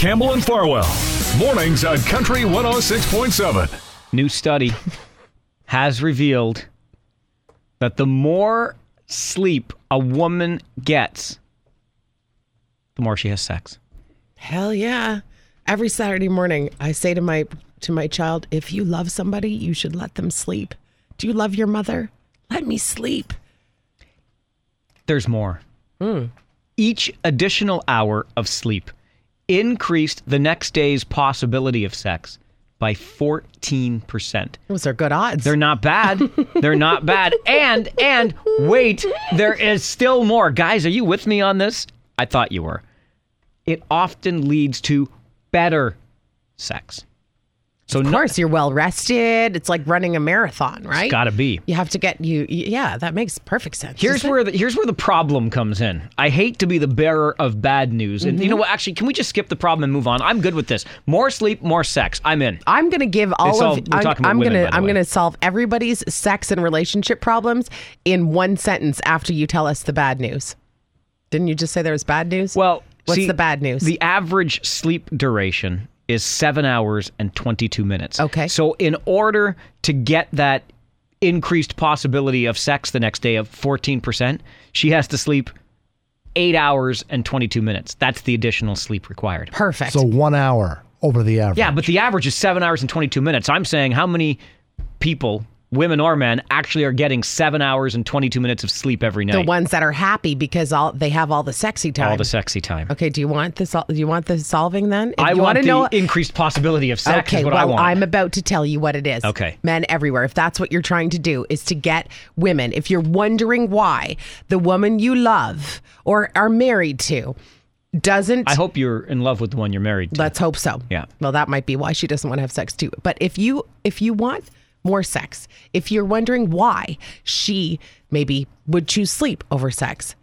Campbell and Farwell. Mornings on Country 106.7. New study has revealed that the more sleep a woman gets, the more she has sex. Hell yeah. Every Saturday morning, I say to my child, if you love somebody, you should let them sleep. Do you love your mother? Let me sleep. There's more. Each additional hour of sleep increased the next day's possibility of sex by 14%. Those are good odds. They're not bad. They're not bad. And wait, there is still more. Guys, are you with me on this? I thought you were. It often leads to better sex. So of course, you're well rested. It's like running a marathon, right? It's got to be. You have to get yeah, that makes perfect sense. Here's where the problem comes in. I hate to be the bearer of bad news. And you know what? Actually, can we just skip the problem and move on? I'm good with this. More sleep, more sex. I'm in. I'm going to give I'm going to solve everybody's sex and relationship problems in one sentence after you tell us the bad news. Didn't you just say there was bad news? Well, what's the bad news? The average sleep duration is 7 hours and 22 minutes. Okay. So in order to get that increased possibility of sex the next day of 14%, she has to sleep 8 hours and 22 minutes. That's the additional sleep required. Perfect. So 1 hour over the average. Yeah, but the average is 7 hours and 22 minutes. I'm saying how many people, women or men, actually are getting 7 hours and 22 minutes of sleep every night. The ones that are happy because they have all the sexy time. All the sexy time. Okay, do you want the solving then? I want the increased possibility of sex. Okay, is what well, I want. I'm about to tell you what it is. Okay. Men everywhere, if that's what you're trying to do, is to get women. If you're wondering why the woman you love or are married to doesn't... I hope you're in love with the one you're married to. Let's hope so. Yeah. Well, that might be why she doesn't want to have sex too. But if you want more sex, if you're wondering why she maybe would choose sleep over sex,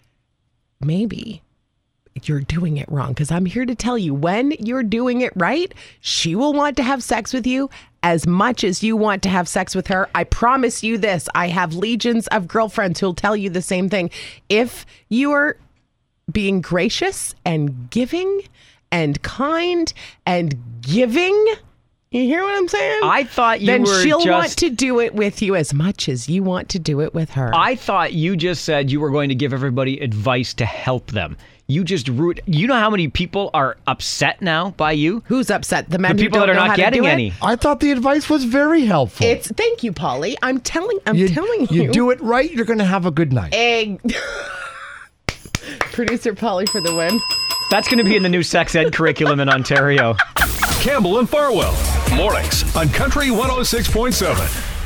maybe you're doing it wrong. Because I'm here to tell you, when you're doing it right, she will want to have sex with you as much as you want to have sex with her. I promise you this. I have legions of girlfriends who'll tell you the same thing. If you're being gracious and giving and kind and giving... You hear what I'm saying? I thought then she'll want to do it with you as much as you want to do it with her. I thought you just said you were going to give everybody advice to help them. You just You know how many people are upset now by you? Who's upset? The men the people who don't that are know not how getting to do any. It? I thought the advice was very helpful. Thank you, Polly. I'm telling you. You do it right, you're going to have a good night. Producer Polly for the win. That's going to be in the new sex ed curriculum in Ontario. Campbell and Farwell. Mornings on Country 106.7.